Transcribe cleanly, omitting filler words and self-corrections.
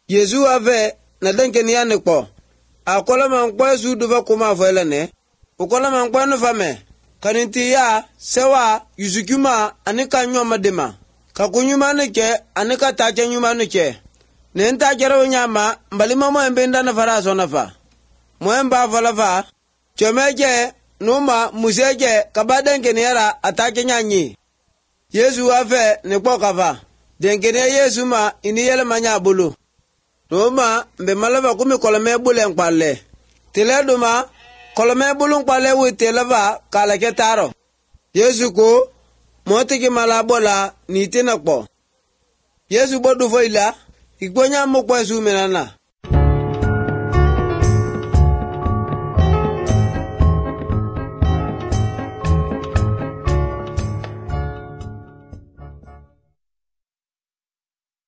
Yesu ave na denke ni anekpo. Akola mankpo Yesu duva kuma voela ne. Ukola mankpo no fame. Kaninti ya sewa yuzukuma anika nyoma dema. Kakunyuma nike anika tache nyuma nike. Nenta jero nyama mbalima mo embenda na faraso nafa. Mwemba falava chomeje numa museje kabadenke ni yara atache nyanyi. Yesu ave nekpo kava. Denke ni Yesu ma ini yele manya bulu. Numa mbe malava kumi kolome bule nkpale. Tile duma kolome bulu nkpale wite lava kala ketaro. Yesu ko motiki malabola ni tinakpo. Yesu bodu foila ikponya mokwa Yesu menana.